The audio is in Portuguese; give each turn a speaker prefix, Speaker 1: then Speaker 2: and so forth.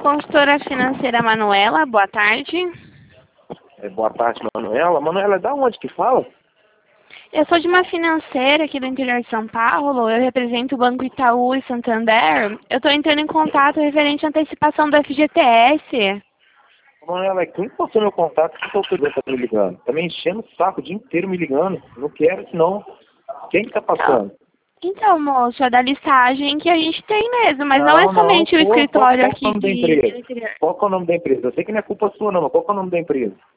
Speaker 1: consultora financeira Manuela, boa tarde.
Speaker 2: Boa tarde, Manuela. Manuela, da onde que fala?
Speaker 1: Eu sou de uma financeira aqui do interior de São Paulo, eu represento o Banco Itaú e Santander. Eu estou entrando em contato referente à antecipação do FGTS.
Speaker 2: Manuela, quem passou meu contato? Que você tá me ligando? Tá me enchendo o saco o dia inteiro me ligando. Não quero isso não. Quem que tá passando?
Speaker 1: Então, moço, é da listagem que a gente tem mesmo, mas não é somente o escritório aqui
Speaker 2: Qual que é o nome da empresa? Qual que é o nome da empresa? Eu sei que não é culpa sua não, mas qual que é o nome da empresa?